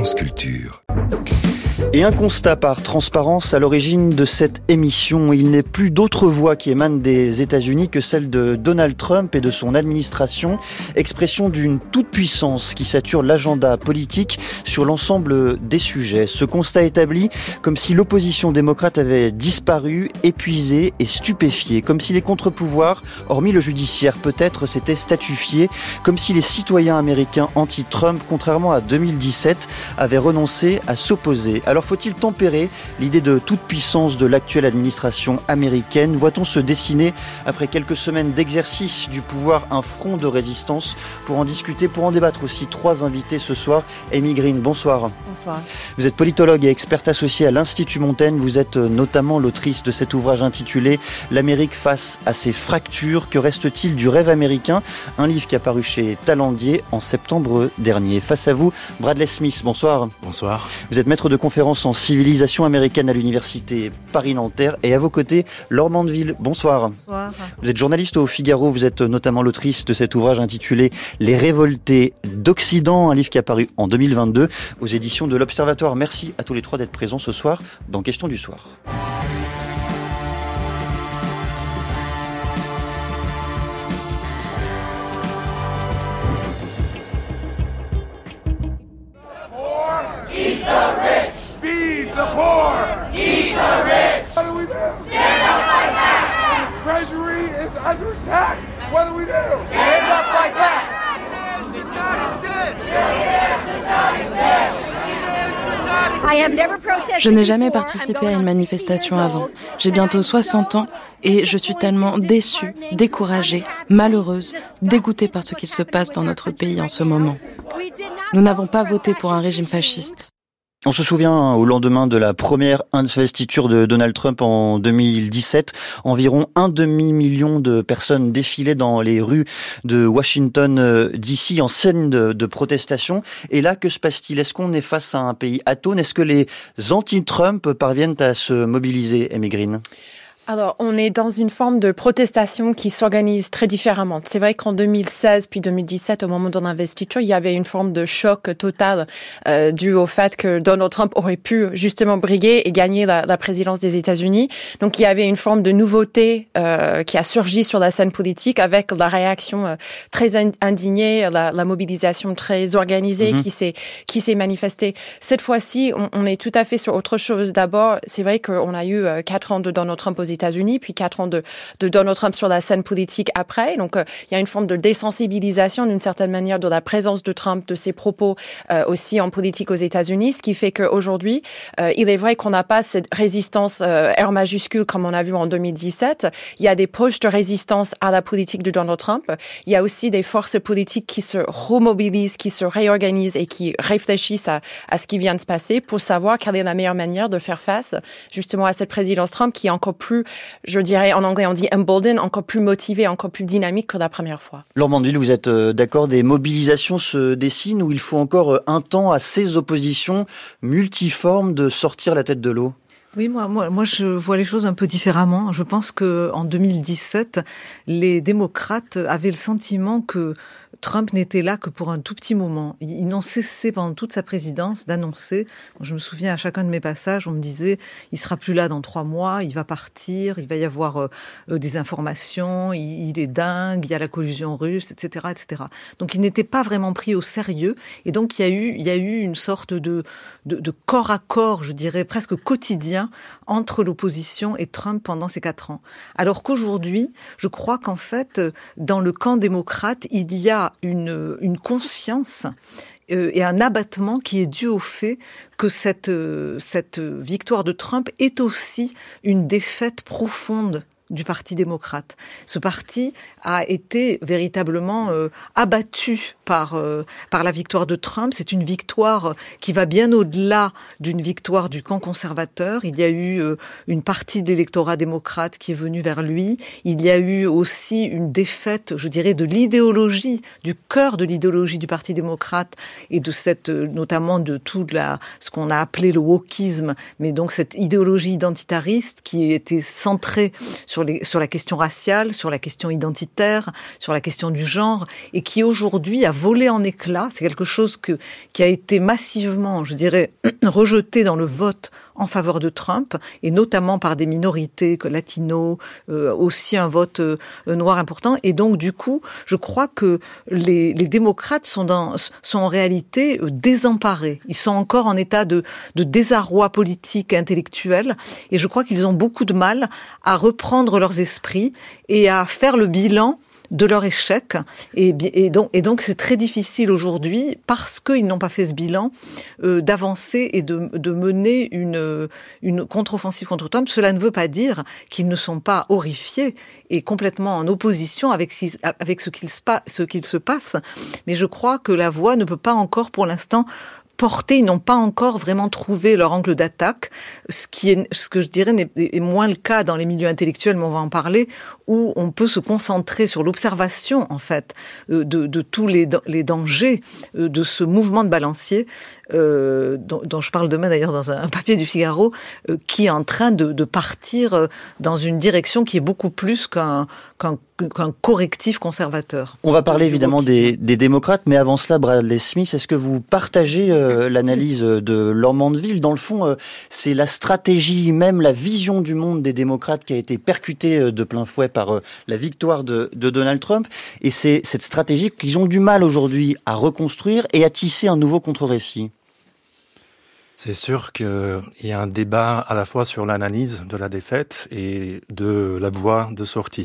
France Culture. Et un constat par transparence à l'origine de cette émission. Il n'est plus d'autre voix qui émane des États-Unis que celle de Donald Trump et de son administration, expression d'une toute-puissance qui sature l'agenda politique sur l'ensemble des sujets. Ce constat établi comme si l'opposition démocrate avait disparu, épuisée et stupéfiée, comme si les contre-pouvoirs, hormis le judiciaire peut-être, s'étaient statufiés, comme si les citoyens américains anti-Trump, contrairement à 2017, avaient renoncé à s'opposer. Alors faut-il tempérer l'idée de toute puissance de l'actuelle administration américaine ? Voit-on se dessiner, après quelques semaines d'exercice du pouvoir, un front de résistance ? Pour en discuter, pour en débattre aussi, trois invités ce soir. Amy Green, bonsoir. Bonsoir. Vous êtes politologue et experte associée à l'Institut Montaigne. Vous êtes notamment l'autrice de cet ouvrage intitulé « L'Amérique face à ses fractures. Que reste-t-il du rêve américain ?» Un livre qui a paru chez Talandier en septembre dernier. Face à vous, Bradley Smith, bonsoir. Bonsoir. Vous êtes maître de conférence en civilisation américaine à l'université Paris-Nanterre et à vos côtés, Laure Mandeville. Bonsoir. Bonsoir. Vous êtes journaliste au Figaro, vous êtes notamment l'autrice de cet ouvrage intitulé « Les révoltés d'Occident », un livre qui est apparu en 2022 aux éditions de l'Observatoire. Merci à tous les trois d'être présents ce soir dans Question du soir. What do we do? Stand up like that! The Treasury is under attack! What do we do? Stand up like that! It should not exist! Je n'ai jamais participé à une manifestation avant. J'ai bientôt 60 ans et je suis tellement déçue, découragée, malheureuse, dégoûtée par ce qu'il se passe dans notre pays en ce moment. Nous n'avons pas voté pour un régime fasciste. On se souvient, au lendemain de la première investiture de Donald Trump en 2017, environ 1,5 million de personnes défilaient dans les rues de Washington DC en scène de protestation. Et là, que se passe-t-il ? Est-ce qu'on est face à un pays atone ? Est-ce que les anti-Trump parviennent à se mobiliser, Amy Green ? Alors, on est dans une forme de protestation qui s'organise très différemment. C'est vrai qu'en 2016 puis 2017, au moment de l'investiture, il y avait une forme de choc total dû au fait que Donald Trump aurait pu justement briguer et gagner la présidence des États-Unis. Donc, il y avait une forme de nouveauté qui a surgi sur la scène politique avec la réaction très indignée, la mobilisation très organisée qui s'est manifestée. Cette fois-ci, on est tout à fait sur autre chose. D'abord, c'est vrai qu'on a eu 4 ans de Donald Trump aux États-Unis, puis 4 ans de Donald Trump sur la scène politique après. Donc, il y a une forme de désensibilisation d'une certaine manière de la présence de Trump, de ses propos aussi en politique aux États-Unis, ce qui fait qu'aujourd'hui, il est vrai qu'on n'a pas cette résistance R majuscule comme on a vu en 2017. Il y a des poches de résistance à la politique de Donald Trump. Il y a aussi des forces politiques qui se remobilisent, qui se réorganisent et qui réfléchissent à ce qui vient de se passer pour savoir quelle est la meilleure manière de faire face justement à cette présidence Trump qui est encore plus, je dirais, en anglais on dit emboldened, encore plus motivé, encore plus dynamique que la première fois. Laure Mandeville, vous êtes d'accord, des mobilisations se dessinent ou il faut encore un temps à ces oppositions multiformes de sortir la tête de l'eau ? Oui, moi, je vois les choses un peu différemment. Je pense que en 2017, les démocrates avaient le sentiment que Trump n'était là que pour un tout petit moment. Ils n'ont cessé pendant toute sa présidence d'annoncer. Je me souviens à chacun de mes passages, on me disait il sera plus là dans 3 mois, il va partir, il va y avoir des informations, il est dingue, il y a la collusion russe, etc., etc. Donc il n'était pas vraiment pris au sérieux. Et donc il y a eu une sorte de corps à corps, je dirais presque quotidien entre l'opposition et Trump pendant ces 4 ans. Alors qu'aujourd'hui, je crois qu'en fait, dans le camp démocrate, il y a une conscience et un abattement qui est dû au fait que cette victoire de Trump est aussi une défaite profonde du Parti démocrate. Ce parti a été véritablement abattu par la victoire de Trump. C'est une victoire qui va bien au-delà d'une victoire du camp conservateur. Il y a eu une partie de l'électorat démocrate qui est venue vers lui. Il y a eu aussi une défaite, je dirais, de l'idéologie, du cœur de l'idéologie du Parti démocrate et de cette, notamment de tout ce qu'on a appelé le wokisme, mais donc cette idéologie identitariste qui était centrée sur sur la question raciale, sur la question identitaire, sur la question du genre, et qui aujourd'hui a volé en éclats. C'est quelque chose qui a été massivement, je dirais, rejeté dans le vote en faveur de Trump, et notamment par des minorités latinos, aussi un vote noir important. Et donc, du coup, je crois que les démocrates sont en réalité désemparés. Ils sont encore en état de désarroi politique et intellectuel, et je crois qu'ils ont beaucoup de mal à reprendre leurs esprits et à faire le bilan de leur échec. Et donc c'est très difficile aujourd'hui, parce qu'ils n'ont pas fait ce bilan, d'avancer et de mener une contre-offensive contre Trump. Cela ne veut pas dire qu'ils ne sont pas horrifiés et complètement en opposition avec ce qu'il se passe. Mais je crois que la voix ne peut pas encore, pour l'instant, portés, ils n'ont pas encore vraiment trouvé leur angle d'attaque, ce que je dirais est moins le cas dans les milieux intellectuels, mais on va en parler, où on peut se concentrer sur l'observation, en fait, de tous les dangers de ce mouvement de balancier, dont je parle demain d'ailleurs dans un papier du Figaro, qui est en train de partir dans une direction qui est beaucoup plus qu'un correctif conservateur. On va parler évidemment des démocrates, mais avant cela, Bradley Smith, est-ce que vous partagez l'analyse de Laure Mandeville? Dans le fond, c'est la stratégie, même la vision du monde des démocrates qui a été percutée de plein fouet par la victoire de Donald Trump, et c'est cette stratégie qu'ils ont du mal aujourd'hui à reconstruire et à tisser un nouveau contre-récit. C'est sûr qu'il y a un débat à la fois sur l'analyse de la défaite et de la voie de sortie.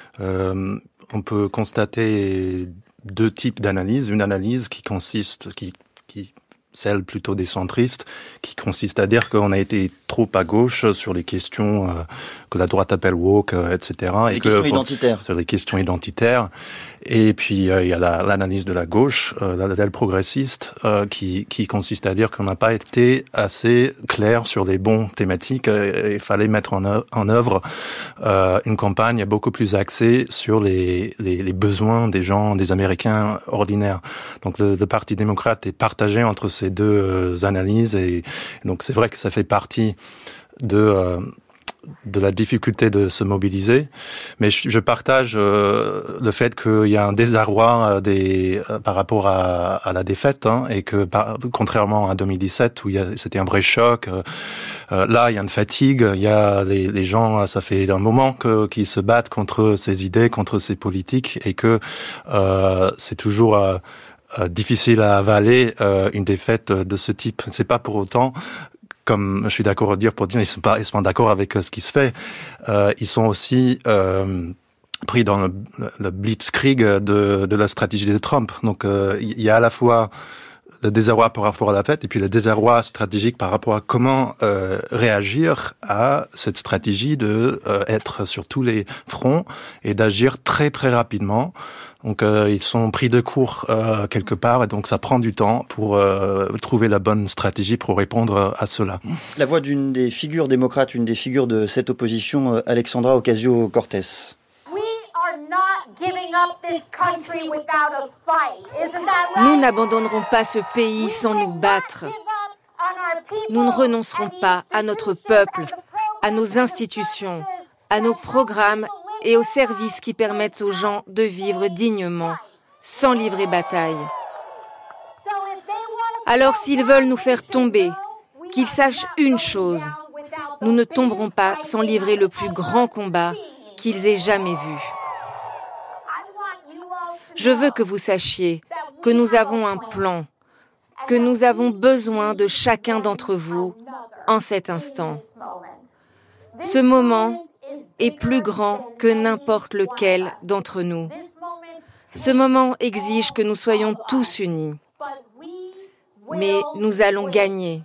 On peut constater deux types d'analyse. Une analyse qui consiste, celle plutôt des centristes, qui consiste à dire qu'on a été trop à gauche sur les questions que la droite appelle woke, etc. Les questions identitaires. Sur les questions identitaires. Et puis il y a l'analyse de la gauche, l'aile progressiste, qui consiste à dire qu'on n'a pas été assez clair sur les bons thématiques. Il fallait mettre en œuvre une campagne beaucoup plus axée sur les besoins des gens, des Américains ordinaires. Donc le Parti démocrate est partagé entre ces deux analyses, et donc c'est vrai que ça fait partie de la difficulté de se mobiliser, mais je partage le fait qu'il y a un désarroi par rapport à la défaite, et que contrairement à 2017 où c'était un vrai choc, là il y a une fatigue, il y a les gens, ça fait un moment qu'ils se battent contre ces idées, contre ces politiques, et que c'est toujours difficile à avaler une défaite de ce type. C'est pas pour autant, comme je suis d'accord à dire, ils sont pas d'accord avec ce qui se fait. Ils sont aussi pris dans le blitzkrieg de la stratégie de Trump. Donc il y a à la fois le désarroi par rapport à la fête, et puis le désarroi stratégique par rapport à comment réagir à cette stratégie de être sur tous les fronts et d'agir très très rapidement. Donc ils sont pris de court quelque part, et donc ça prend du temps pour trouver la bonne stratégie pour répondre à cela. La voix d'une des figures démocrates, une des figures de cette opposition, Alexandra Ocasio-Cortez. Nous n'abandonnerons pas ce pays sans nous battre. Nous ne renoncerons pas à notre peuple, à nos institutions, à nos programmes et aux services qui permettent aux gens de vivre dignement, sans livrer bataille. Alors s'ils veulent nous faire tomber, qu'ils sachent une chose, nous ne tomberons pas sans livrer le plus grand combat qu'ils aient jamais vu. Je veux que vous sachiez que nous avons un plan, que nous avons besoin de chacun d'entre vous en cet instant. Ce moment est plus grand que n'importe lequel d'entre nous. Ce moment exige que nous soyons tous unis. Mais nous allons gagner.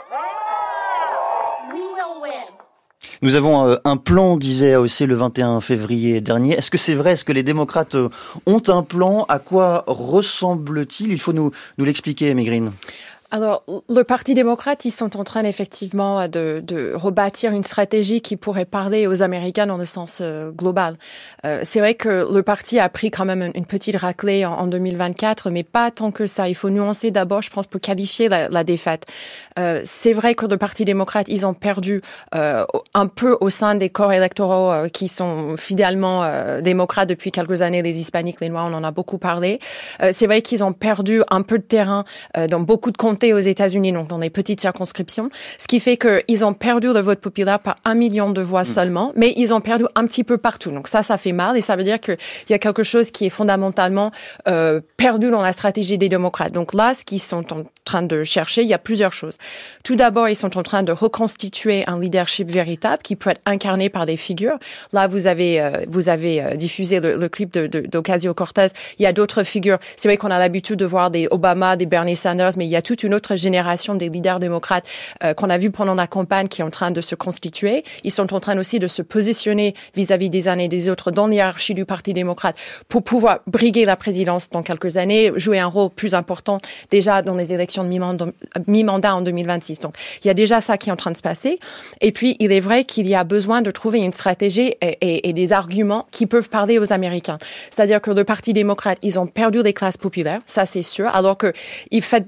Nous avons un plan, disait AOC le 21 février dernier. Est-ce que c'est vrai? Est-ce que les démocrates ont un plan? À quoi ressemble-t-il? Il faut nous l'expliquer, Megrine. Alors, le Parti démocrate, ils sont en train effectivement de rebâtir une stratégie qui pourrait parler aux Américains dans le sens global. C'est vrai que le parti a pris quand même une petite raclée en 2024, mais pas tant que ça. Il faut nuancer d'abord, je pense, pour qualifier la défaite. C'est vrai que le Parti démocrate, ils ont perdu un peu au sein des corps électoraux qui sont fidèlement démocrates depuis quelques années, les hispaniques, les noirs, on en a beaucoup parlé. C'est vrai qu'ils ont perdu un peu de terrain dans beaucoup de comtés aux États-Unis, donc dans des petites circonscriptions, ce qui fait qu'ils ont perdu le vote populaire par 1 million de voix seulement, mais ils ont perdu un petit peu partout. Donc ça fait mal et ça veut dire qu'il y a quelque chose qui est fondamentalement perdu dans la stratégie des démocrates. Donc là, ce qu'ils sont en train de chercher, il y a plusieurs choses. Tout d'abord, ils sont en train de reconstituer un leadership véritable qui peut être incarné par des figures. Là, vous avez diffusé le clip d'Ocasio-Cortez. Il y a d'autres figures. C'est vrai qu'on a l'habitude de voir des Obama, des Bernie Sanders, mais il y a toute une autre génération des leaders démocrates qu'on a vu pendant la campagne qui est en train de se constituer. Ils sont en train aussi de se positionner vis-à-vis des uns et des autres dans l'hiérarchie du Parti démocrate pour pouvoir briguer la présidence dans quelques années, jouer un rôle plus important déjà dans les élections de mi-mandat en 2026. Donc, il y a déjà ça qui est en train de se passer. Et puis, il est vrai qu'il y a besoin de trouver une stratégie et des arguments qui peuvent parler aux Américains. C'est-à-dire que le Parti démocrate, ils ont perdu les classes populaires, ça c'est sûr, alors que ils font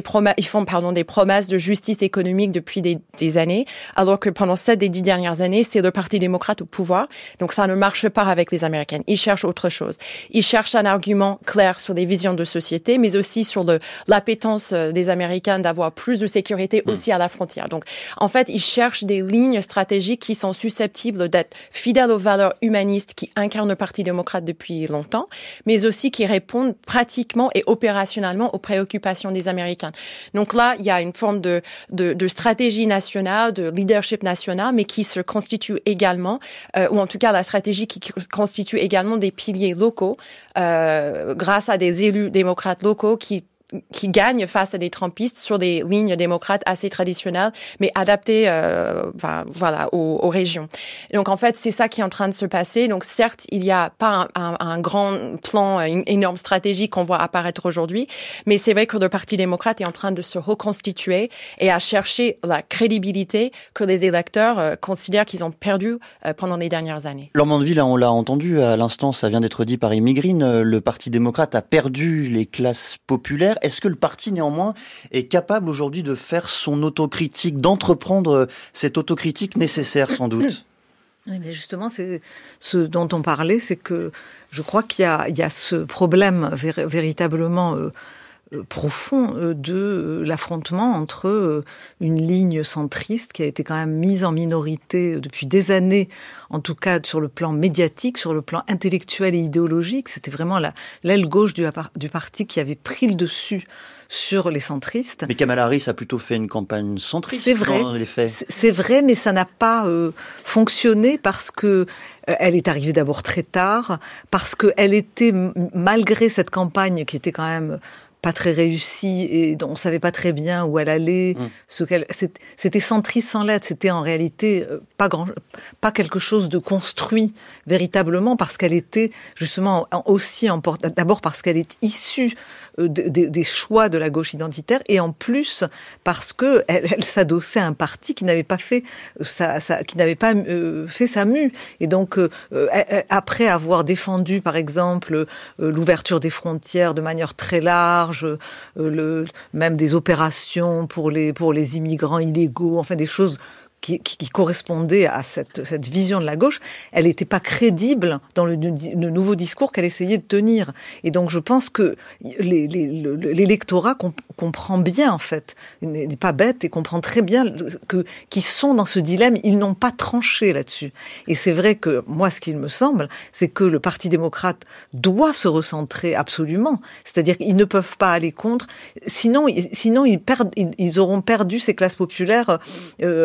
des promesses de justice économique depuis des années, alors que pendant 7 des 10 dernières années, c'est le Parti démocrate au pouvoir. Donc ça ne marche pas avec les Américains. Ils cherchent autre chose. Ils cherchent un argument clair sur les visions de société, mais aussi sur l'appétence des Américains d'avoir plus de sécurité aussi à la frontière. Donc, en fait, ils cherchent des lignes stratégiques qui sont susceptibles d'être fidèles aux valeurs humanistes qui incarnent le Parti démocrate depuis longtemps, mais aussi qui répondent pratiquement et opérationnellement aux préoccupations des Américains. Donc là, il y a une forme de stratégie nationale, de leadership national, mais qui se constitue également, ou en tout cas la stratégie qui constitue également des piliers locaux, grâce à des élus démocrates locaux qui gagnent face à des trumpistes sur des lignes démocrates assez traditionnelles, mais adaptées aux régions. Et donc, en fait, c'est ça qui est en train de se passer. Donc, certes, il n'y a pas un grand plan, une énorme stratégie qu'on voit apparaître aujourd'hui, mais c'est vrai que le Parti démocrate est en train de se reconstituer et à chercher la crédibilité que les électeurs considèrent qu'ils ont perdue pendant les dernières années. Laure Mandeville, on l'a entendu à l'instant, ça vient d'être dit par Amy Green, le Parti démocrate a perdu les classes populaires. Est-ce que le parti, néanmoins, est capable aujourd'hui de faire son autocritique, d'entreprendre cette autocritique nécessaire, sans doute ? Oui, mais justement, c'est ce dont on parlait, c'est que je crois qu'il y a ce problème véritablement profond de l'affrontement entre une ligne centriste qui a été quand même mise en minorité depuis des années, en tout cas sur le plan médiatique, sur le plan intellectuel et idéologique. C'était vraiment l'aile gauche du parti qui avait pris le dessus sur les centristes. Mais Kamala Harris a plutôt fait une campagne centriste, c'est vrai, dans les faits. C'est vrai, mais ça n'a pas fonctionné parce que elle est arrivée d'abord très tard, parce qu'elle était, malgré cette campagne qui était quand même pas très réussie et dont on savait pas très bien où elle allait, c'était centriste sans l'être, c'était en réalité pas quelque chose de construit véritablement, parce qu'elle était justement aussi d'abord parce qu'elle est issue des choix de la gauche identitaire, et en plus parce que elle s'adossait à un parti qui n'avait pas fait sa mue, et donc après avoir défendu par exemple l'ouverture des frontières de manière très large, même des opérations pour les immigrants illégaux, enfin des choses qui correspondait à cette vision de la gauche, elle n'était pas crédible dans le nouveau discours qu'elle essayait de tenir. Et donc je pense que l'électorat comprend bien, en fait, n'est pas bête et comprend très bien qu'ils sont dans ce dilemme. Ils n'ont pas tranché là-dessus. Et c'est vrai que moi, ce qu'il me semble, c'est que le Parti démocrate doit se recentrer absolument. C'est-à-dire qu'ils ne peuvent pas aller contre. Sinon ils auront perdu ces classes populaires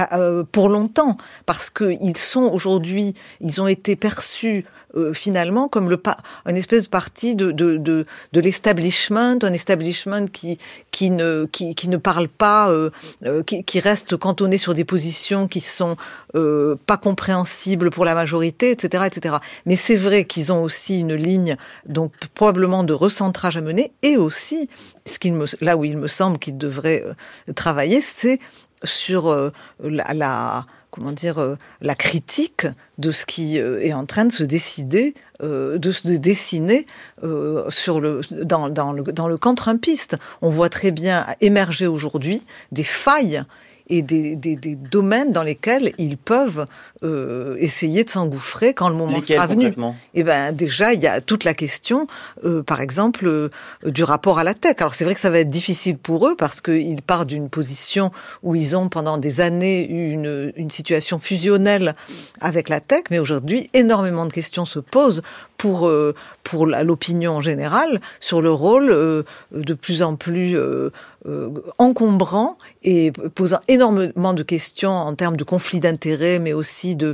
pour longtemps, parce que ils ont été perçus finalement comme un espèce de parti de l'establishment, un establishment qui ne parle pas, qui reste cantonné sur des positions qui sont pas compréhensibles pour la majorité, etc., etc. Mais c'est vrai qu'ils ont aussi une ligne, donc probablement de recentrage à mener, et aussi là où il me semble qu'ils devraient travailler, c'est sur la critique de ce qui est en train de se décider, de se dessiner dans le camp trumpiste. On voit très bien émerger aujourd'hui des failles et des domaines dans lesquels ils peuvent essayer de s'engouffrer quand le moment sera venu. Et déjà, il y a toute la question, par exemple, du rapport à la tech. Alors c'est vrai que ça va être difficile pour eux parce qu'ils partent d'une position où ils ont pendant des années eu une situation fusionnelle avec la tech, mais aujourd'hui, énormément de questions se posent pour l'opinion en général sur le rôle de plus en plus encombrant et posant énormément de questions en termes de conflits d'intérêts, mais aussi de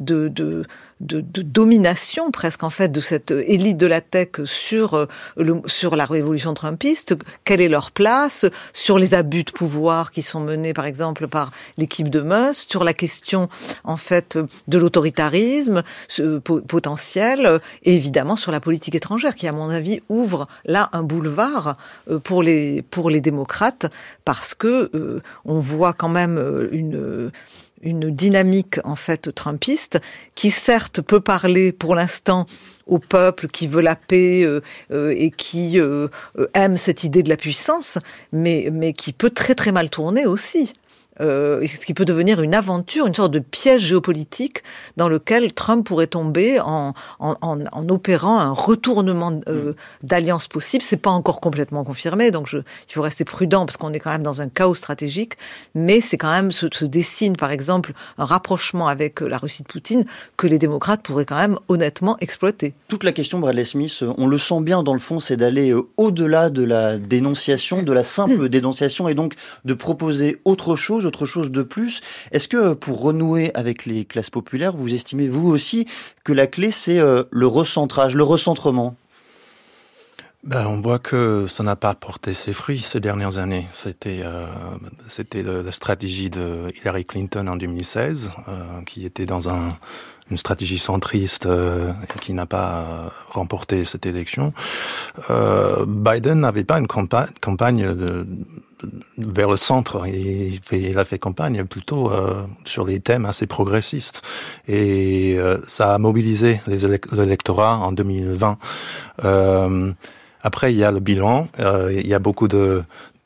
domination presque en fait de cette élite de la tech sur la révolution trumpiste. Quelle est leur place sur les abus de pouvoir qui sont menés par exemple par l'équipe de Musk, sur la question en fait de l'autoritarisme potentiel, et évidemment sur la politique étrangère qui à mon avis ouvre là un boulevard pour les démocrates, parce que on voit quand même une dynamique en fait trumpiste qui certes peut parler pour l'instant au peuple qui veut la paix et qui aime cette idée de la puissance, mais qui peut très très mal tourner aussi. Ce qui peut devenir une aventure, une sorte de piège géopolitique dans lequel Trump pourrait tomber en opérant un retournement d'alliance possible. C'est pas encore complètement confirmé, donc il faut rester prudent parce qu'on est quand même dans un chaos stratégique, mais c'est quand même se dessine par exemple un rapprochement avec la Russie de Poutine que les démocrates pourraient quand même honnêtement exploiter. Toute la question, Bradley Smith, on le sent bien dans le fond, c'est d'aller au-delà de la dénonciation, de la simple dénonciation, et donc de proposer autre chose de plus. Est-ce que pour renouer avec les classes populaires, vous estimez vous aussi que la clé c'est le recentrage, le recentrement ? On voit que ça n'a pas porté ses fruits ces dernières années. C'était la stratégie de Hillary Clinton en 2016, qui était dans une stratégie centriste qui n'a pas remporté cette élection. Biden n'avait pas une campagne vers le centre. Il a fait campagne plutôt sur des thèmes assez progressistes. Et ça a mobilisé l'électorat en 2020. Après, il y a le bilan. Il y a beaucoup de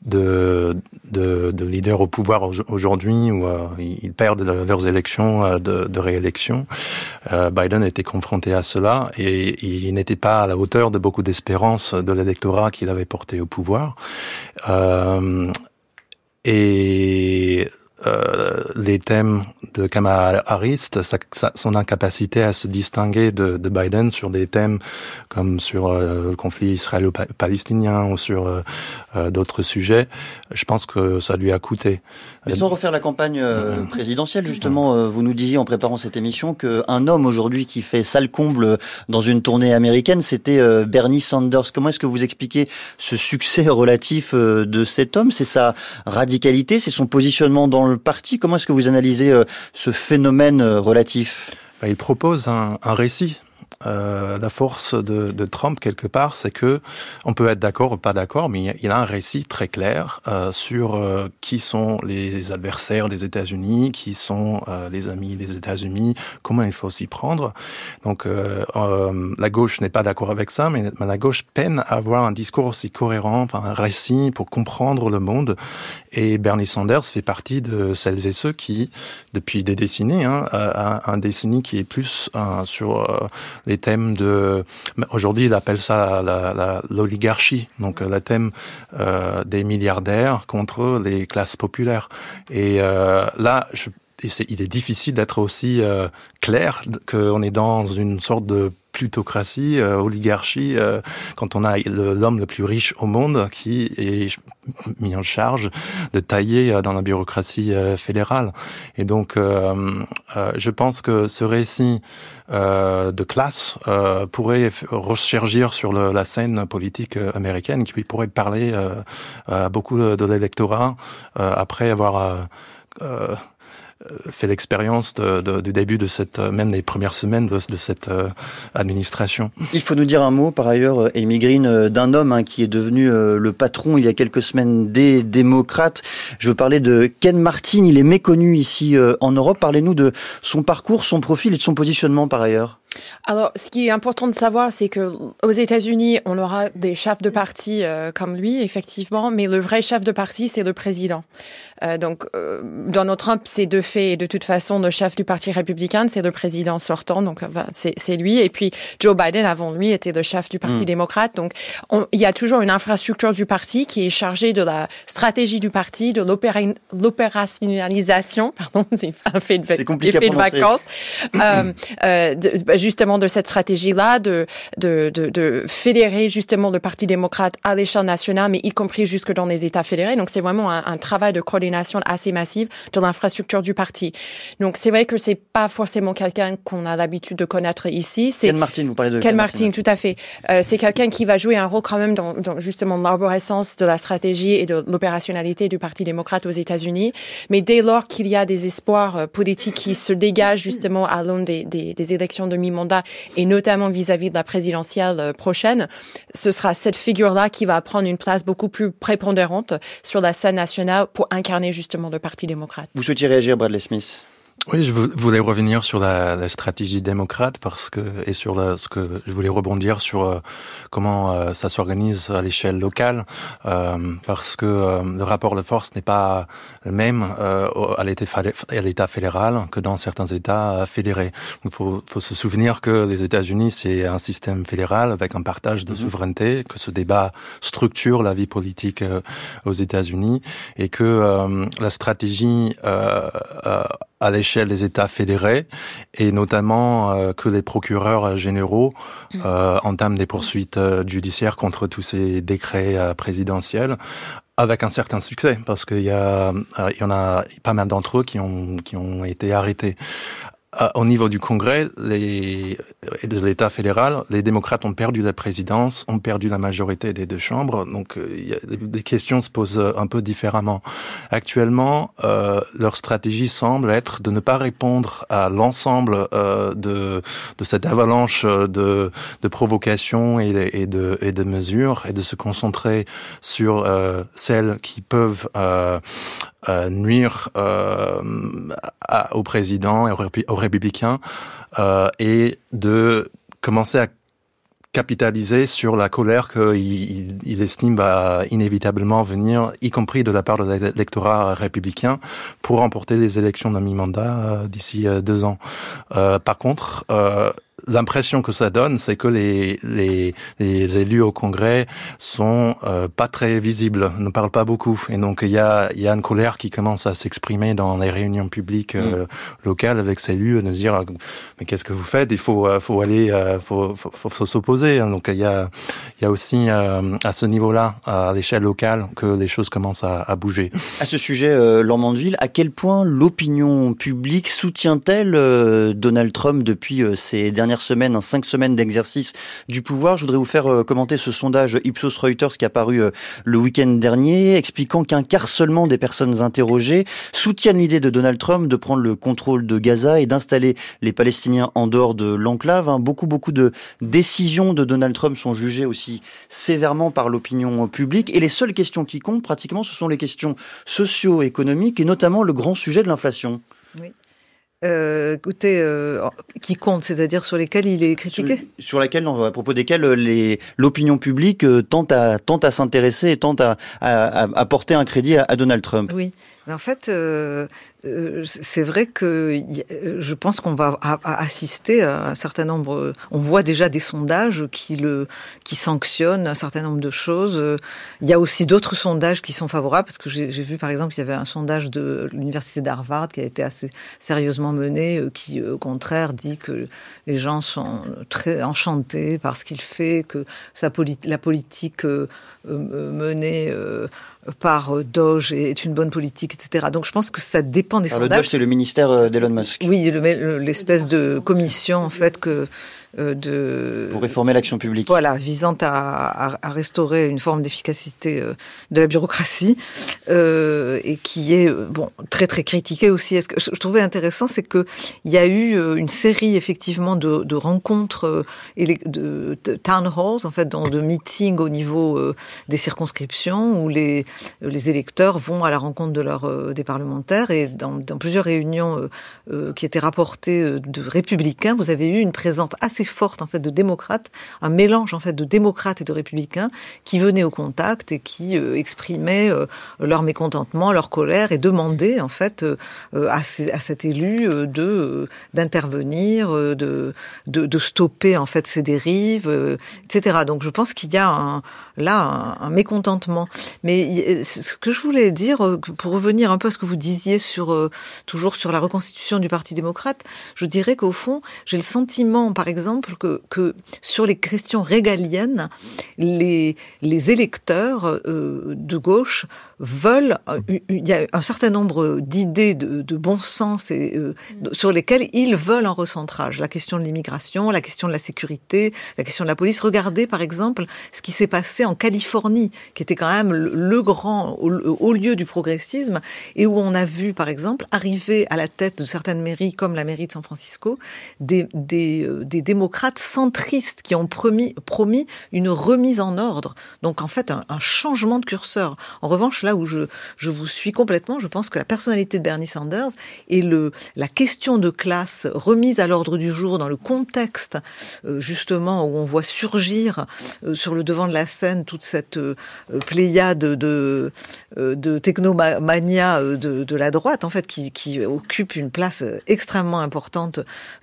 leaders au pouvoir aujourd'hui où ils perdent leurs élections de réélection. Biden était confronté à cela et il n'était pas à la hauteur de beaucoup d'espérances de l'électorat qu'il avait porté au pouvoir. Les thèmes de Kamala Harris, son incapacité à se distinguer de Biden sur des thèmes comme sur le conflit israélo-palestinien ou sur d'autres sujets, je pense que ça lui a coûté. Mais sans refaire la campagne présidentielle, justement, vous nous disiez en préparant cette émission qu'un homme aujourd'hui qui fait sale comble dans une tournée américaine, c'était Bernie Sanders. Comment est-ce que vous expliquez ce succès relatif de cet homme ? C'est sa radicalité, c'est son positionnement dans le parti. Comment est-ce que vous analysez ce phénomène relatif ? Il propose un récit. La force de Trump, quelque part, c'est que on peut être d'accord ou pas d'accord, mais il a un récit très clair sur qui sont les adversaires des États-Unis, qui sont les amis des États-Unis, comment il faut s'y prendre. Donc, la gauche n'est pas d'accord avec ça, mais la gauche peine à avoir un discours aussi cohérent, un récit pour comprendre le monde. Et Bernie Sanders fait partie de celles et ceux qui, depuis des décennies, un décennie qui est plus sur les thèmes de... Aujourd'hui, il appelle ça l'oligarchie, donc le thème des milliardaires contre les classes populaires. Et là, il est difficile d'être aussi clair qu'on est dans une sorte de plutocratie, oligarchie, quand on a l'homme le plus riche au monde qui est mis en charge de tailler dans la bureaucratie fédérale. Et donc, je pense que ce récit de classe pourrait ressurgir sur la scène politique américaine, qui pourrait parler à beaucoup de l'électorat après avoir fait l'expérience du début de même des premières semaines de cette administration. Il faut nous dire un mot, par ailleurs, Amy Green, d'un homme qui est devenu le patron il y a quelques semaines des démocrates. Je veux parler de Ken Martin. Il est méconnu ici en Europe. Parlez-nous de son parcours, son profil et de son positionnement, par ailleurs. Alors, ce qui est important de savoir, c'est que aux États-Unis, on aura des chefs de parti comme lui, effectivement, mais le vrai chef de parti, c'est le président. Donc, Donald Trump, c'est de fait et de toute façon le chef du parti républicain, c'est le président sortant, donc c'est lui. Et puis Joe Biden, avant lui, était le chef du parti démocrate. Donc, il y a toujours une infrastructure du parti qui est chargée de la stratégie du parti, de l'opérationnalisation. Pardon, c'est un fait de vacances. Justement de cette stratégie-là, de fédérer justement le Parti démocrate à l'échelle nationale, mais y compris jusque dans les États fédérés. Donc, c'est vraiment un travail de coordination assez massive de l'infrastructure du parti. Donc, c'est vrai que c'est pas forcément quelqu'un qu'on a l'habitude de connaître ici. C'est Ken Martin, vous parlez de Ken Martin, tout à fait. C'est quelqu'un qui va jouer un rôle quand même dans justement l'arborescence de la stratégie et de l'opérationnalité du Parti démocrate aux États-Unis. Mais dès lors qu'il y a des espoirs politiques qui se dégagent justement à l'aune des élections de mi-mandat, et notamment vis-à-vis de la présidentielle prochaine, ce sera cette figure-là qui va prendre une place beaucoup plus prépondérante sur la scène nationale pour incarner justement le Parti démocrate. Vous souhaitiez réagir, Bradley Smith ? Oui, je voulais revenir sur la stratégie démocrate et sur ce que je voulais rebondir sur comment ça s'organise à l'échelle locale, parce que le rapport de force n'est pas le même à l'État fédéral que dans certains États fédérés. Il faut se souvenir que les États-Unis, c'est un système fédéral avec un partage de souveraineté, que ce débat structure la vie politique aux États-Unis et que la stratégie à l'échelle des États fédérés, et notamment que les procureurs généraux entament des poursuites judiciaires contre tous ces décrets présidentiels, avec un certain succès, parce qu'il y en a pas mal d'entre eux qui ont été arrêtés. Au niveau du Congrès et de l'État fédéral, les démocrates ont perdu la présidence, ont perdu la majorité des deux chambres, donc les questions se posent un peu différemment. Actuellement, leur stratégie semble être de ne pas répondre à l'ensemble de cette avalanche de provocations et de mesures, et de se concentrer sur celles qui peuvent nuire au président et aux républicains, et de commencer à capitaliser sur la colère qu'il estime va inévitablement venir, y compris de la part de l'électorat républicain, pour remporter les élections de mi-mandat d'ici 2 ans. Par contre, l'impression que ça donne, c'est que les élus au Congrès sont pas très visibles, ne parlent pas beaucoup, et donc il y a une colère qui commence à s'exprimer dans les réunions publiques locales avec ces élus, de dire mais qu'est-ce que vous faites? Il faut aller, faut s'opposer. Donc il y a aussi à ce niveau-là, à l'échelle locale, que les choses commencent à bouger. À ce sujet, Laure Mandeville, à quel point l'opinion publique soutient-elle Donald Trump depuis ces dernières semaines, 5 semaines d'exercice du pouvoir? Je voudrais vous faire commenter ce sondage Ipsos Reuters qui a paru le week-end dernier, expliquant qu'un quart seulement des personnes interrogées soutiennent l'idée de Donald Trump de prendre le contrôle de Gaza et d'installer les Palestiniens en dehors de l'enclave. Beaucoup de décisions de Donald Trump sont jugées aussi sévèrement par l'opinion publique, et les seules questions qui comptent pratiquement, ce sont les questions socio-économiques et notamment le grand sujet de l'inflation. Oui. Écoutez, qui compte, c'est-à-dire sur lesquels il est critiqué, sur lesquels, à propos desquels l'opinion publique tente à s'intéresser et tente à porter un crédit à Donald Trump. Oui, mais en fait, c'est vrai que je pense qu'on va assister à un certain nombre. On voit déjà des sondages qui sanctionnent un certain nombre de choses. Il y a aussi d'autres sondages qui sont favorables, parce que j'ai vu par exemple il y avait un sondage de l'université d'Harvard qui a été assez sérieusement mené, qui au contraire dit que les gens sont très enchantés par ce qu'il fait, que la politique menée par Doge est une bonne politique, etc. Donc je pense que ça dépend des sondages. Le Doge, c'est le ministère d'Elon Musk. Oui, l'espèce de commission en fait pour réformer l'action publique. Voilà, visant à restaurer une forme d'efficacité de la bureaucratie et qui est très très critiquée aussi. Ce que je trouvais intéressant, c'est que il y a eu une série effectivement de rencontres de town halls en fait, de meetings au niveau des circonscriptions où les électeurs vont à la rencontre des parlementaires, et dans plusieurs réunions qui étaient rapportées de républicains, vous avez eu une présence assez forte en fait de démocrates, un mélange en fait de démocrates et de républicains qui venaient au contact et qui exprimaient leur mécontentement, leur colère, et demandaient en fait à cet élu d'intervenir, de stopper en fait ces dérives, etc. Donc je pense qu'il y a un mécontentement. Mais ce que je voulais dire, pour revenir un peu à ce que vous disiez toujours sur la reconstitution du Parti démocrate, je dirais qu'au fond, j'ai le sentiment, par exemple, que sur les questions régaliennes, les électeurs de gauche veulent, il y a un certain nombre d'idées de bon sens sur lesquelles ils veulent un recentrage. La question de l'immigration, la question de la sécurité, la question de la police. Regardez par exemple ce qui s'est passé en Californie, qui était quand même le grand haut lieu du progressisme, et où on a vu par exemple arriver à la tête de certaines mairies, comme la mairie de San Francisco, des démocrates centristes qui ont promis une remise en ordre. Donc en fait un changement de curseur. En revanche, là où je vous suis complètement, je pense que la personnalité de Bernie Sanders et la question de classe remise à l'ordre du jour dans le contexte justement où on voit surgir sur le devant de la scène toute cette pléiade de technomania de la droite en fait qui occupe une place extrêmement importante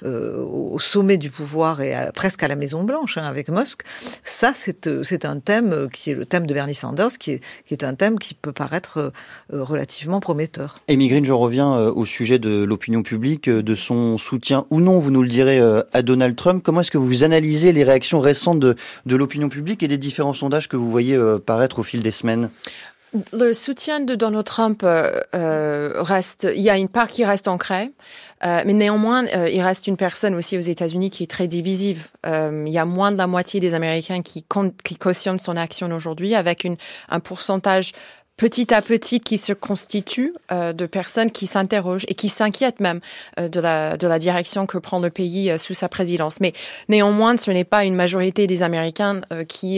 au sommet du pouvoir et presque à la Maison Blanche avec Musk. Ça c'est un thème qui est le thème de Bernie Sanders, qui est un thème qui peut paraître relativement prometteur. Amy Green, je reviens au sujet de l'opinion publique, de son soutien ou non, vous nous le direz, à Donald Trump. Comment est-ce que vous analysez les réactions récentes de l'opinion publique et des différents sondages que vous voyez paraître au fil des semaines ? Le soutien de Donald Trump reste, il y a une part qui reste ancrée, mais néanmoins, il reste une personne aussi aux États-Unis qui est très divisive. Il y a moins de la moitié des Américains qui cautionnent son action aujourd'hui, avec un pourcentage petit à petit qui se constitue de personnes qui s'interrogent et qui s'inquiètent même de la direction que prend le pays sous sa présidence. Mais néanmoins, ce n'est pas une majorité des Américains qui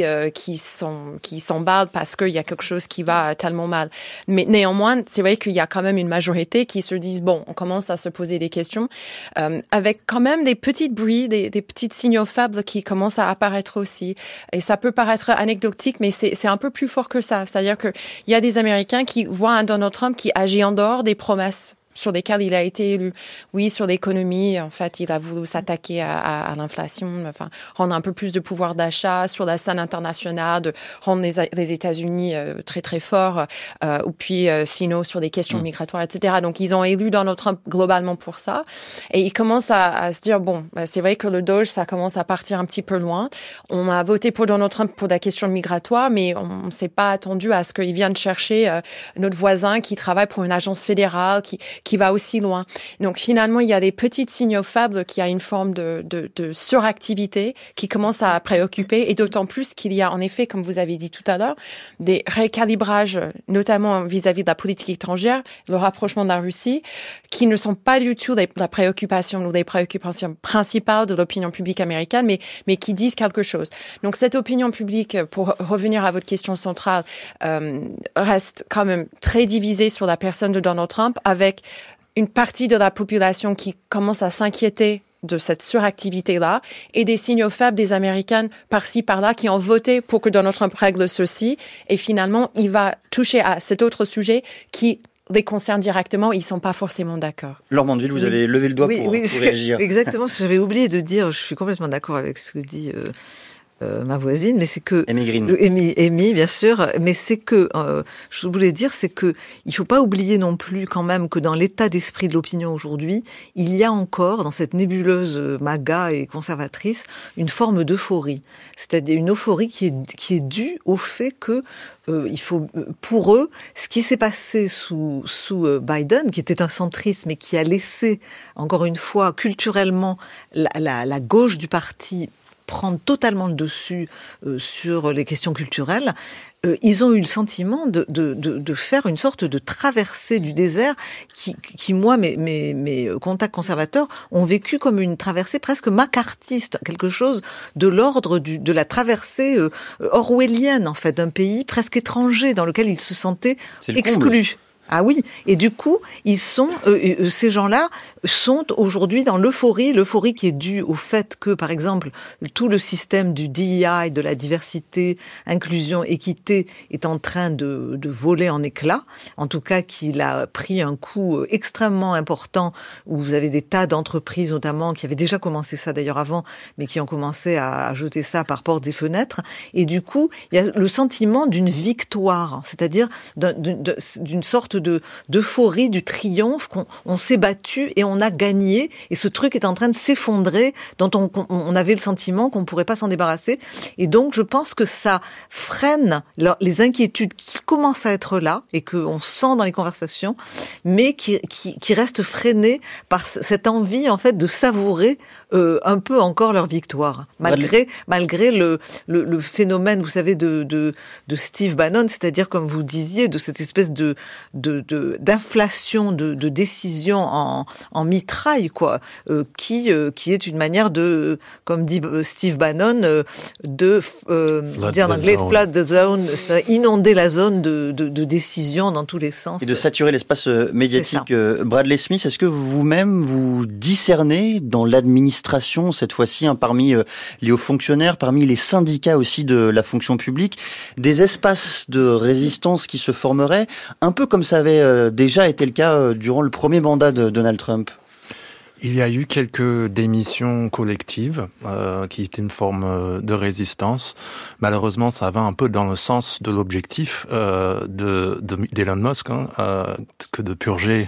s'emballent parce qu'il y a quelque chose qui va tellement mal. Mais néanmoins, c'est vrai qu'il y a quand même une majorité qui se disent on commence à se poser des questions avec quand même des petits bruits, des petits signaux faibles qui commencent à apparaître aussi. Et ça peut paraître anecdotique, mais c'est un peu plus fort que ça. C'est-à-dire que il y a des Américains qui voient un Donald Trump qui agit en dehors des promesses sur lesquelles il a été élu. Oui, sur l'économie, en fait, il a voulu s'attaquer à l'inflation, enfin, rendre un peu plus de pouvoir d'achat sur la scène internationale, de rendre les États-Unis très, très forts, ou puis sinon sur des questions migratoires, etc. Donc, ils ont élu Donald Trump globalement pour ça. Et ils commencent à se dire, c'est vrai que le Doge, ça commence à partir un petit peu loin. On a voté pour Donald Trump pour la question migratoire, mais on ne s'est pas attendu à ce qu'il vienne chercher notre voisin qui travaille pour une agence fédérale, qui va aussi loin. Donc finalement, il y a des petits signaux faibles qui a une forme de suractivité qui commence à préoccuper, et d'autant plus qu'il y a en effet, comme vous avez dit tout à l'heure, des récalibrages, notamment vis-à-vis de la politique étrangère, le rapprochement de la Russie, qui ne sont pas du tout la préoccupation ou les préoccupations principales de l'opinion publique américaine, mais qui disent quelque chose. Donc cette opinion publique, pour revenir à votre question centrale, reste quand même très divisée sur la personne de Donald Trump, avec une partie de la population qui commence à s'inquiéter de cette suractivité-là, et des signaux faibles des Américains par-ci, par-là, qui ont voté pour que Donald Trump règle ceci, et finalement, il va toucher à cet autre sujet qui les concerne directement, ils ne sont pas forcément d'accord. Laure Mandeville, vous avez levé le doigt pour réagir. Exactement, j'avais oublié de dire, je suis complètement d'accord avec ce que dit ma voisine, mais c'est que Amy, bien sûr, mais c'est que je voulais dire, c'est que il faut pas oublier non plus quand même que dans l'état d'esprit de l'opinion aujourd'hui, il y a encore dans cette nébuleuse MAGA et conservatrice une forme d'euphorie, c'est-à-dire une euphorie qui est due au fait que il faut, pour eux, ce qui s'est passé sous Biden, qui était un centriste, mais qui a laissé, encore une fois, culturellement, la gauche du parti prendre totalement le dessus sur les questions culturelles, ils ont eu le sentiment de faire une sorte de traversée du désert qui moi, mes contacts conservateurs ont vécu comme une traversée presque macartiste, quelque chose de l'ordre de la traversée orwellienne, en fait, d'un pays presque étranger dans lequel ils se sentaient exclus. Ah oui, et du coup, ils sont ces gens-là sont aujourd'hui dans l'euphorie qui est due au fait que, par exemple, tout le système du DEI, de la diversité, inclusion, équité, est en train de voler en éclats. En tout cas, qu'il a pris un coup extrêmement important, où vous avez des tas d'entreprises, notamment, qui avaient déjà commencé ça d'ailleurs avant, mais qui ont commencé à jeter ça par portes et fenêtres. Et du coup, il y a le sentiment d'une victoire, c'est-à-dire d'une sorte d'euphorie, du triomphe, qu'on s'est battu et on a gagné, et ce truc est en train de s'effondrer, dont on avait le sentiment qu'on ne pourrait pas s'en débarrasser. Et donc, je pense que ça freine les inquiétudes qui commencent à être là, et qu'on sent dans les conversations, mais qui restent freinées par cette envie, en fait, de savourer un peu encore leur victoire. Malgré le phénomène, vous savez, de Steve Bannon, c'est-à-dire, comme vous disiez, de cette espèce d'inflation de décisions en mitraille, quoi, qui est une manière de, comme dit Steve Bannon, dire en anglais, flood the zone, c'est inonder la zone de décision dans tous les sens. Et de saturer l'espace médiatique. Bradley Smith, est-ce que vous-même, vous discernez dans l'administration, cette fois-ci, parmi les hauts fonctionnaires, parmi les syndicats aussi de la fonction publique, des espaces de résistance qui se formeraient, un peu comme ça avait déjà été le cas durant le premier mandat de Donald Trump? Il y a eu quelques démissions collectives qui étaient une forme de résistance. Malheureusement, ça va un peu dans le sens de l'objectif d'Elon Musk, que de purger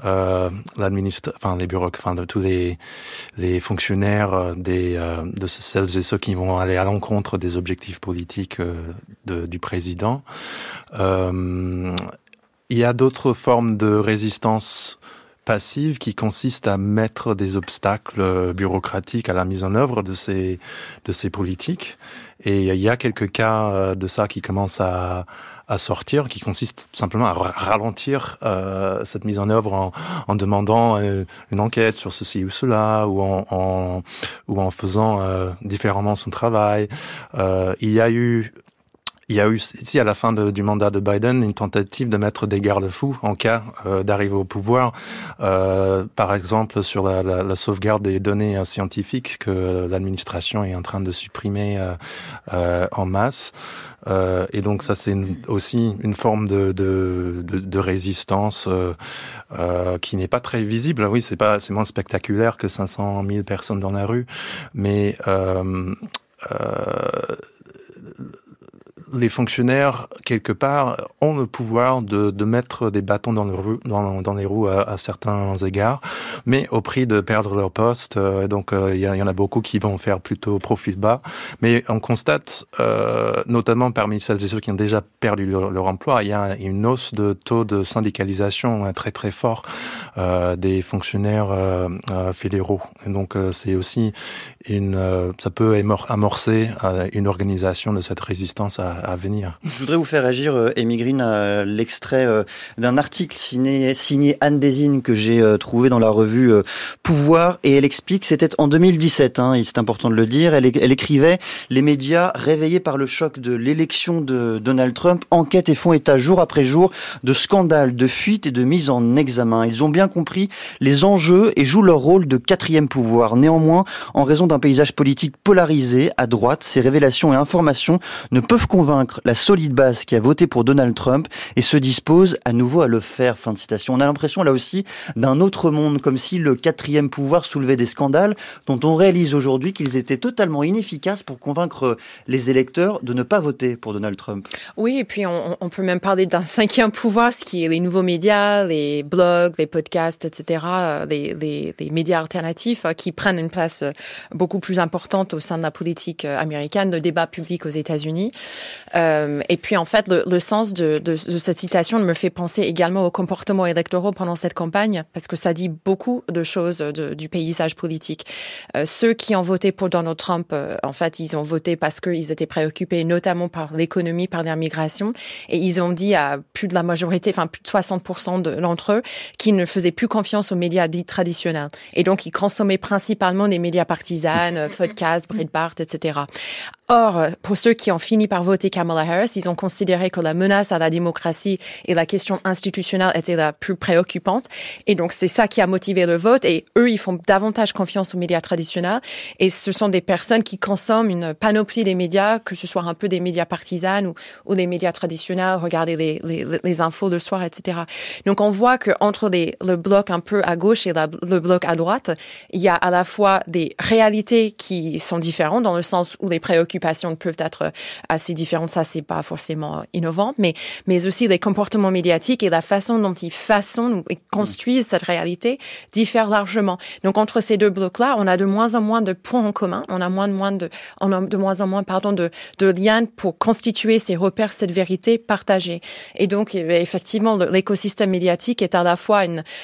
de tous les fonctionnaires, de celles et ceux qui vont aller à l'encontre des objectifs politiques du président. Il y a d'autres formes de résistance passive qui consiste à mettre des obstacles bureaucratiques à la mise en œuvre de ces politiques. Et il y a quelques cas de ça qui commencent à sortir, qui consistent simplement à ralentir cette mise en œuvre en demandant une enquête sur ceci ou cela, ou en faisant différemment son travail. Il y a eu ici, à la fin du mandat de Biden, une tentative de mettre des garde-fous en cas d'arriver au pouvoir. Par exemple, sur la sauvegarde des données scientifiques que l'administration est en train de supprimer en masse. Et donc ça, c'est aussi une forme de résistance qui n'est pas très visible. Oui, c'est moins spectaculaire que 500 000 personnes dans la rue, mais les fonctionnaires, quelque part, ont le pouvoir de mettre des bâtons dans les roues à certains égards, mais au prix de perdre leur poste. Donc, il y en a beaucoup qui vont faire plutôt profil bas. Mais on constate, notamment parmi celles et ceux qui ont déjà perdu leur emploi, il y a une hausse de taux de syndicalisation très très fort des fonctionnaires fédéraux. Et donc, c'est aussi ça peut amorcer une organisation de cette résistance à venir. Je voudrais vous faire réagir, Amy Green, à l'extrait d'un article signé Anne Désine que j'ai trouvé dans la revue Pouvoir, et elle explique, c'était en 2017, et c'est important de le dire, elle écrivait « Les médias, réveillés par le choc de l'élection de Donald Trump, enquêtent et font état jour après jour de scandales, de fuites et de mises en examen. Ils ont bien compris les enjeux et jouent leur rôle de quatrième pouvoir. Néanmoins, en raison d'un paysage politique polarisé à droite, ces révélations et informations ne peuvent convaincre convaincre la solide base qui a voté pour Donald Trump et se dispose à nouveau à le faire. Fin de citation. On a l'impression là aussi d'un autre monde, comme si le quatrième pouvoir soulevait des scandales dont on réalise aujourd'hui qu'ils étaient totalement inefficaces pour convaincre les électeurs de ne pas voter pour Donald Trump. Oui, et puis on peut même parler d'un cinquième pouvoir, ce qui est les nouveaux médias, les blogs, les podcasts, etc., les médias alternatifs qui prennent une place beaucoup plus importante au sein de la politique américaine, de débat public aux États-Unis. Et puis en fait, le sens de cette citation me fait penser également aux comportements électoraux pendant cette campagne, parce que ça dit beaucoup de choses du paysage politique. Ceux qui ont voté pour Donald Trump, en fait, ils ont voté parce qu'ils étaient préoccupés notamment par l'économie, par l'immigration, et ils ont dit à plus de la majorité, enfin plus de 60% d'entre eux, qu'ils ne faisaient plus confiance aux médias dits traditionnels. Et donc, ils consommaient principalement des médias partisans, podcasts, Breitbart, etc. Or, pour ceux qui ont fini par voter Kamala Harris, ils ont considéré que la menace à la démocratie et la question institutionnelle étaient la plus préoccupante. Et donc, c'est ça qui a motivé le vote. Et eux, ils font davantage confiance aux médias traditionnels. Et ce sont des personnes qui consomment une panoplie des médias, que ce soit un peu des médias partisans ou des médias traditionnels, regarder les infos le soir, etc. Donc, on voit que entre le bloc un peu à gauche et le bloc à droite, il y a à la fois des réalités qui sont différentes dans le sens où les préoccupations peuvent être assez différentes. Ça, c'est pas forcément innovant, mais aussi les comportements médiatiques et la façon dont ils façonnent et construisent cette réalité diffèrent largement. Donc, entre ces deux blocs-là, on a de moins en moins de points en commun. On a de moins en moins, de liens pour constituer ces repères, cette vérité partagée. Et donc, effectivement, l'écosystème médiatique est à la fois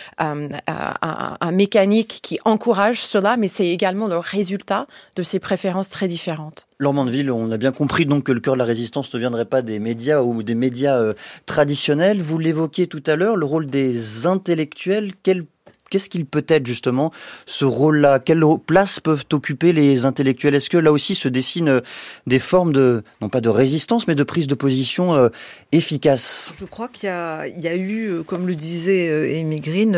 un mécanique qui encourage cela, mais c'est également le résultat de ces préférences très différentes. Laure Mandeville, on a bien compris donc que le cœur de la résistance ne viendrait pas des médias ou des médias traditionnels. Vous l'évoquiez tout à l'heure, le rôle des intellectuels. Qu'est-ce qu'il peut être justement ce rôle-là ? Quelle place peuvent occuper les intellectuels ? Est-ce que là aussi se dessinent des formes non pas de résistance, mais de prise de position efficace ? Je crois qu'il y a eu, comme le disait Amy Green,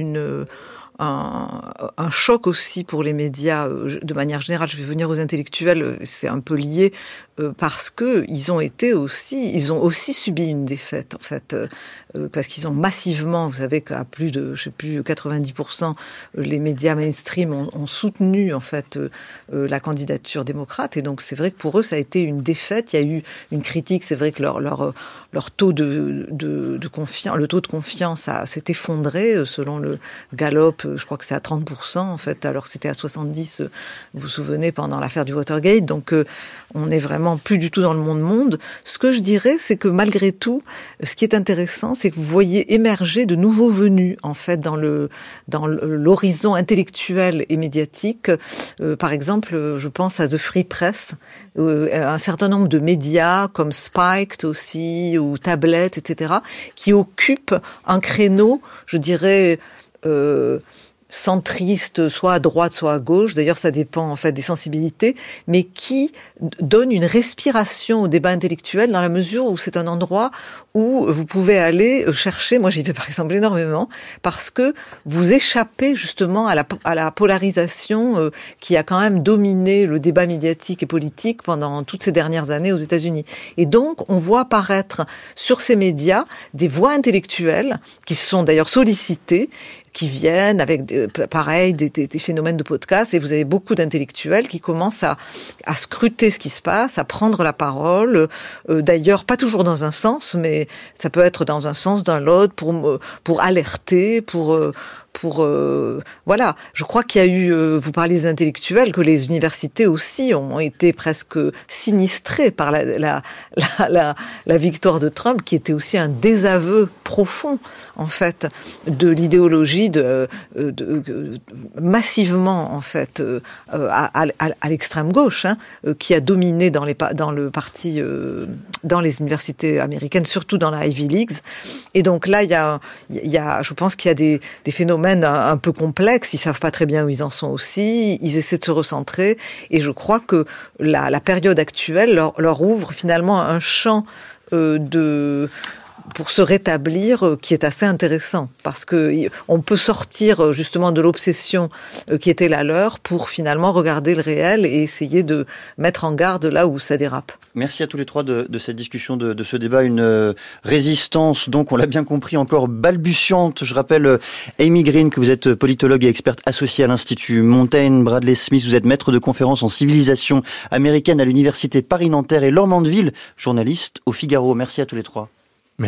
un choc aussi pour les médias de manière générale. Je vais venir aux intellectuels, c'est un peu lié parce que ils ont aussi subi une défaite en fait, parce qu'ils ont massivement, vous savez qu'à plus de 90%, les médias mainstream ont soutenu en fait la candidature démocrate, et donc c'est vrai que pour eux ça a été une défaite. Il y a eu une critique, c'est vrai que leur taux de confiance, le taux de confiance s'est effondré selon le Gallup. Je crois que c'est à 30% en fait, alors que c'était à 70%, vous vous souvenez, pendant l'affaire du Watergate. Donc on est vraiment plus du tout dans le monde. Ce que je dirais, c'est que malgré tout, ce qui est intéressant, c'est que vous voyez émerger de nouveaux venus en fait dans l'horizon intellectuel et médiatique. Par exemple, je pense à The Free Press, un certain nombre de médias comme Spiked aussi ou Tablet, etc., qui occupent un créneau, je dirais, centriste, soit à droite, soit à gauche. D'ailleurs, ça dépend en fait des sensibilités, mais qui donne une respiration au débat intellectuel dans la mesure où c'est un endroit où vous pouvez aller chercher. Moi, j'y vais par exemple énormément parce que vous échappez justement à la polarisation qui a quand même dominé le débat médiatique et politique pendant toutes ces dernières années aux États-Unis. Et donc, on voit apparaître sur ces médias des voix intellectuelles qui sont d'ailleurs sollicitées, qui viennent avec, pareil, des phénomènes de podcast, et vous avez beaucoup d'intellectuels qui commencent à scruter ce qui se passe, à prendre la parole, d'ailleurs pas toujours dans un sens, mais ça peut être dans un sens, dans l'autre, pour alerter, voilà, je crois qu'il y a eu, vous parlez des intellectuels, que les universités aussi ont été presque sinistrées par la victoire de Trump, qui était aussi un désaveu profond, en fait, de l'idéologie massivement, en fait, à l'extrême gauche, qui a dominé dans le parti, dans les universités américaines, surtout dans la Ivy League. Et donc là, il y a, je pense qu'il y a des phénomènes un peu complexes, ils savent pas très bien où ils en sont aussi, ils essaient de se recentrer, et je crois que la période actuelle leur ouvre finalement un champ pour se rétablir, qui est assez intéressant, parce que on peut sortir justement de l'obsession qui était la leur pour finalement regarder le réel et essayer de mettre en garde là où ça dérape. Merci à tous les trois de cette discussion, de ce débat. Une résistance, donc, on l'a bien compris, encore balbutiante. Je rappelle, Amy Green, que vous êtes politologue et experte associée à l'Institut Montaigne. Bradley Smith, vous êtes maître de conférences en civilisation américaine à l'Université Paris-Nanterre. Et Laure Mandeville, journaliste au Figaro. Merci à tous les trois.